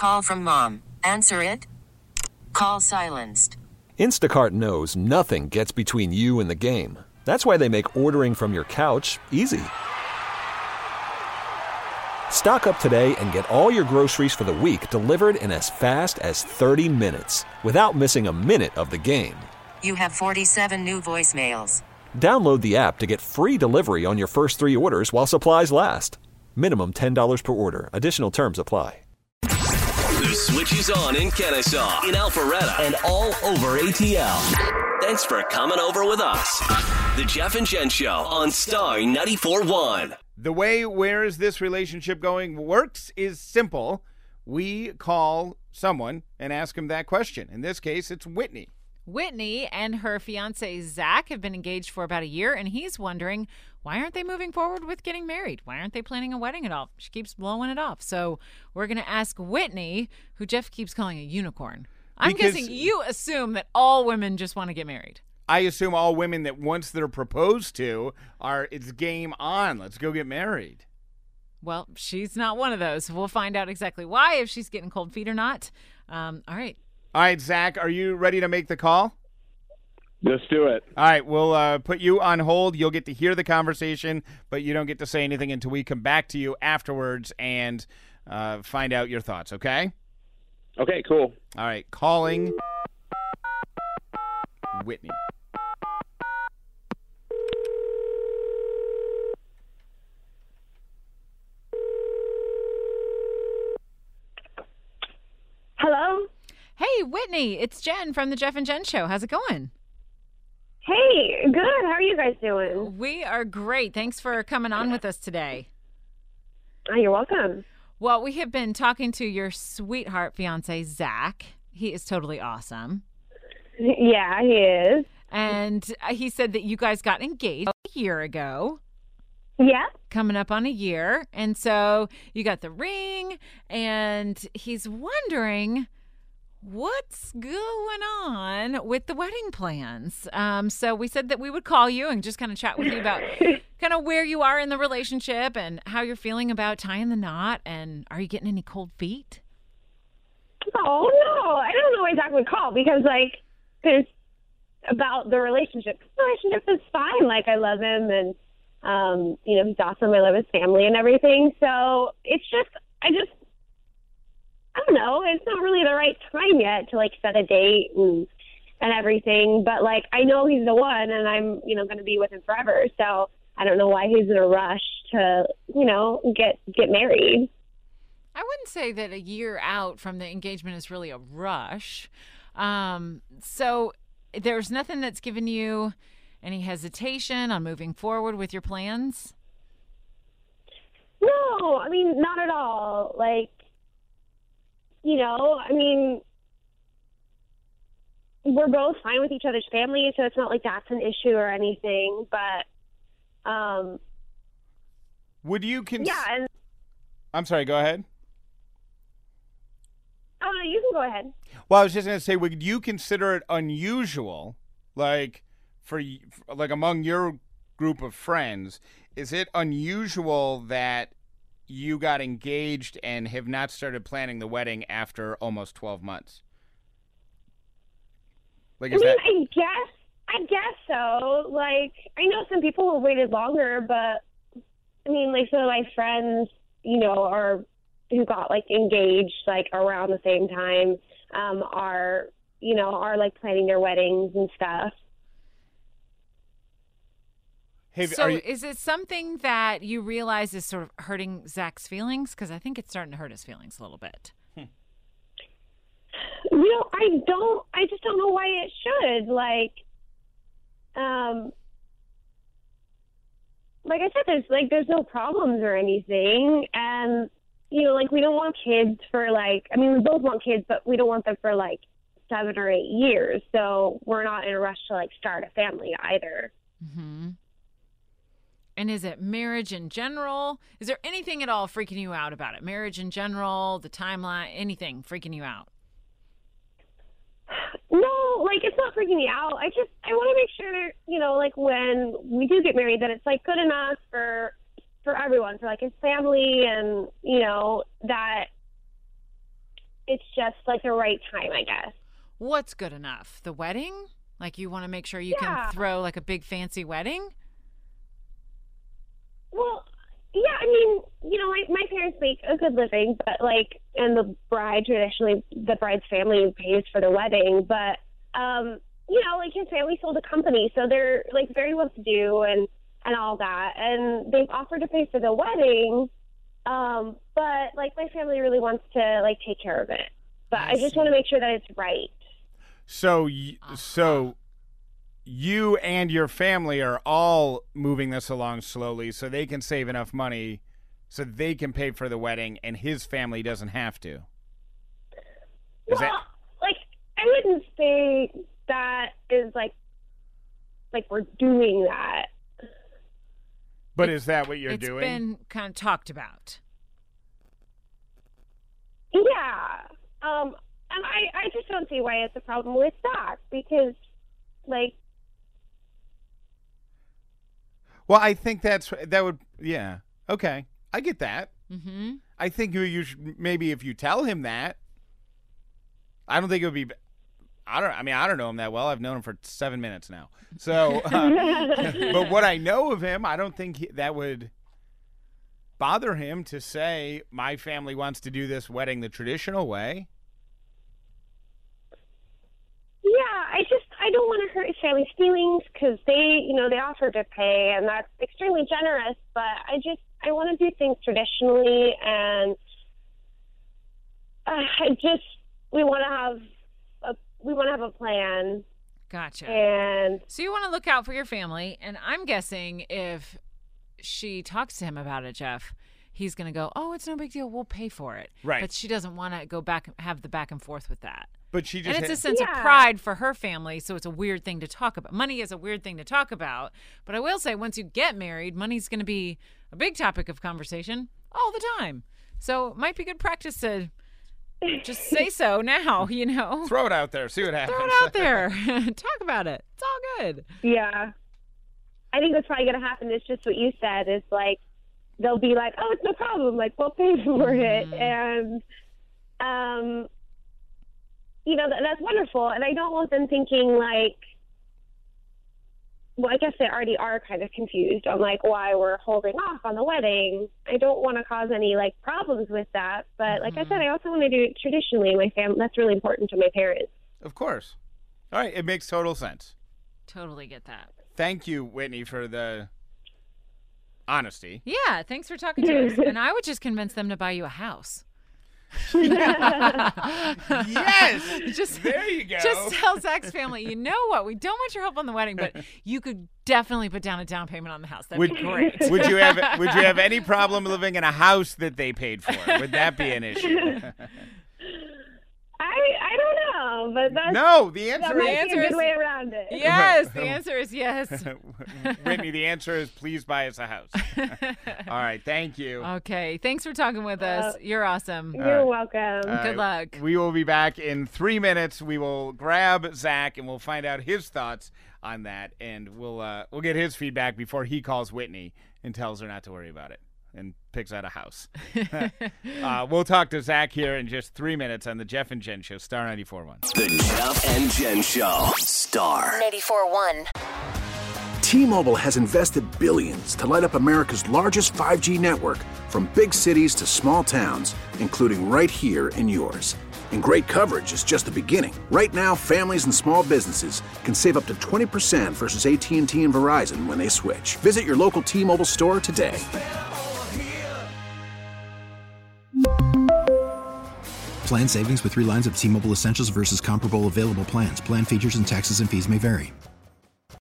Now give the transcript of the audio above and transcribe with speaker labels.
Speaker 1: Call from mom. Answer it. Call silenced.
Speaker 2: Instacart knows nothing gets between you and the game. That's why they make ordering from your couch easy. Stock up today and get all your groceries for the week delivered in as fast as 30 minutes without missing a minute of the game.
Speaker 1: You have 47 new voicemails.
Speaker 2: Download the app to get free delivery on your first 3 orders while supplies last. Minimum $10 per order. Additional terms apply.
Speaker 3: The switch is on in Kennesaw, in Alpharetta, and all over ATL. Thanks for coming over with us. The Jeff and Jen Show on Star 94.1.
Speaker 4: The way Where Is This Relationship Going works is simple. We call someone and ask them that question. In this case, it's Whitney.
Speaker 5: Whitney and her fiance, Zach, have been engaged for about a year, and he's wondering, why aren't they moving forward with getting married? Why aren't they planning a wedding at all? She keeps blowing it off. So we're going to ask Whitney, who Jeff keeps calling a unicorn. I'm guessing you assume that all women just want to get married.
Speaker 4: I assume all women that once they're proposed to it's game on. Let's go get married.
Speaker 5: Well, she's not one of those. We'll find out exactly why, if she's getting cold feet or not. All right.
Speaker 4: All right, Zach, are you ready to make the call?
Speaker 6: Let's do it.
Speaker 4: All right, we'll put you on hold. You'll get to hear the conversation, but you don't get to say anything until we come back to you afterwards and find out your thoughts, okay?
Speaker 6: Okay, cool.
Speaker 4: All right, calling Whitney.
Speaker 7: Hello?
Speaker 5: Hey, Whitney, it's Jen from the Jeff and Jen Show. How's it going?
Speaker 7: Hey, good. How are you guys doing?
Speaker 5: We are great. Thanks for coming on with us today.
Speaker 7: Oh, you're welcome.
Speaker 5: Well, we have been talking to your sweetheart fiance, Zach. He is totally awesome.
Speaker 7: Yeah, he is.
Speaker 5: And he said that you guys got engaged a year ago.
Speaker 7: Yeah.
Speaker 5: Coming up on a year. And so you got the ring, and he's wondering what's going on with the wedding plans. So we said that we would call you and just kind of chat with you about kind of where you are in the relationship and how you're feeling about tying the knot. And are you getting any cold feet?
Speaker 7: Oh, no. I don't know why Zach would call because, there's about the relationship. The relationship is fine. I love him and, he's awesome. I love his family and everything. So it's just, I don't know. It's not really the right time yet to set a date and everything. But I know he's the one, and I'm going to be with him forever. So I don't know why he's in a rush to get married.
Speaker 5: I wouldn't say that a year out from the engagement is really a rush. So there's nothing that's given you any hesitation on moving forward with your plans?
Speaker 7: No, not at all. We're both fine with each other's family, so it's not like that's an issue or anything. But,
Speaker 4: would you
Speaker 7: yeah. And,
Speaker 4: I'm sorry, go ahead.
Speaker 7: oh, no, you can go ahead.
Speaker 4: Well, I was just going to say, would you consider it unusual, for among your group of friends, is it unusual that you got engaged and have not started planning the wedding after almost 12 months?
Speaker 7: I guess so. I know some people have waited longer, but some of my friends, who got engaged around the same time, are planning their weddings and stuff.
Speaker 5: Is it something that you realize is sort of hurting Zach's feelings? Because I think it's starting to hurt his feelings a little bit.
Speaker 7: I just don't know why it should. Like I said, there's no problems or anything. And, we don't want kids for we both want kids, but we don't want them for 7 or 8 years. So we're not in a rush to start a family either.
Speaker 5: Mm-hmm. And is it marriage in general? Is there anything at all freaking you out about it? Marriage in general, the timeline, anything freaking you out?
Speaker 7: No, it's not freaking me out. I want to make sure, when we do get married, that it's good enough for everyone, for his family, and that just like the right time, I guess.
Speaker 5: What's good enough? The wedding? Like you want to make sure you can throw like a big fancy wedding?
Speaker 7: Well, yeah, I mean, you know, my parents make a good living, but like, and the bride, traditionally, the bride's family pays for the wedding, but, you know, like his family sold a company, so they're like very well to do and all that, and they've offered to pay for the wedding, but like my family really wants to like take care of it, but I just want to make sure that it's right.
Speaker 4: So you and your family are all moving this along slowly so they can save enough money so they can pay for the wedding and his family doesn't have to.
Speaker 7: Like, I wouldn't say that is like we're doing that.
Speaker 4: But is that what you're doing?
Speaker 5: It's been kind of talked about.
Speaker 7: Yeah. And I just don't see why it's a problem with that because, like.
Speaker 4: Well, I think that would, yeah. Okay. I get that.
Speaker 5: Mm-hmm.
Speaker 4: I think you should, maybe if you tell him that, I don't think it would be, I don't know him that well. I've known him for 7 minutes now. So, but what I know of him, I don't think that would bother him to say, my family wants to do this wedding the traditional way.
Speaker 7: Yeah, I don't want to hurt his family's feelings because they offered to pay, and that's extremely generous. But I want to do things traditionally, and we want to have a plan.
Speaker 5: Gotcha.
Speaker 7: And
Speaker 5: so you want to look out for your family, and I'm guessing if she talks to him about it, Jeff, he's going to go, "Oh, it's no big deal. We'll pay for it."
Speaker 4: Right.
Speaker 5: But she doesn't want to go back, have the back and forth with that.
Speaker 4: But she just
Speaker 5: and it's a sense of pride for her family, so it's a weird thing to talk about. Money is a weird thing to talk about. But I will say, once you get married, money's going to be a big topic of conversation all the time. So it might be good practice to just say so now, you know.
Speaker 4: Throw it out there. See what happens.
Speaker 5: Throw it out there. Talk about it. It's all good.
Speaker 7: Yeah. I think what's probably going to happen is just what you said. Is like, they'll be like, "Oh, it's no problem. Like, we'll pay for it." And, you know, that's wonderful. And I don't want them thinking like, well, I guess they already are kind of confused on like why we're holding off on the wedding. I don't want to cause any like problems with that. But like I said, I also want to do it traditionally. My family, that's really important to my parents.
Speaker 4: Of course. All right. It makes total sense.
Speaker 5: Totally get that.
Speaker 4: Thank you, Whitney, for the honesty.
Speaker 5: Yeah. Thanks for talking to us. And I would just convince them to buy you a house.
Speaker 4: Yes. There you go.
Speaker 5: Just tell Zach's family, you know what? We don't want your help on the wedding, but you could definitely put down a down payment on the house. That'd be great.
Speaker 4: Would you have any problem living in a house that they paid for? Would that be an issue?
Speaker 7: I don't know, but that's
Speaker 4: no. The answer
Speaker 7: is a good way around it.
Speaker 5: Yes, the answer is yes.
Speaker 4: Whitney, the answer is please buy us a house. All right, thank you.
Speaker 5: Okay, thanks for talking with us. You're awesome.
Speaker 7: You're welcome.
Speaker 5: Good luck.
Speaker 4: We will be back in 3 minutes. We will grab Zach and we'll find out his thoughts on that, and we'll get his feedback before he calls Whitney and tells her not to worry about it and picks out a house. We'll talk to Zach here in just 3 minutes on the Jeff and Jen Show, Star 94.1.
Speaker 3: The Jeff and Jen Show, Star
Speaker 1: 94.1.
Speaker 8: T-Mobile has invested billions to light up America's largest 5G network, from big cities to small towns, including right here in yours. And great coverage is just the beginning. Right now, families and small businesses can save up to 20% versus AT&T and Verizon when they switch. Visit your local T-Mobile store today.
Speaker 9: Plan savings with 3 lines of T-Mobile Essentials versus comparable available plans. Plan features and taxes and fees may vary.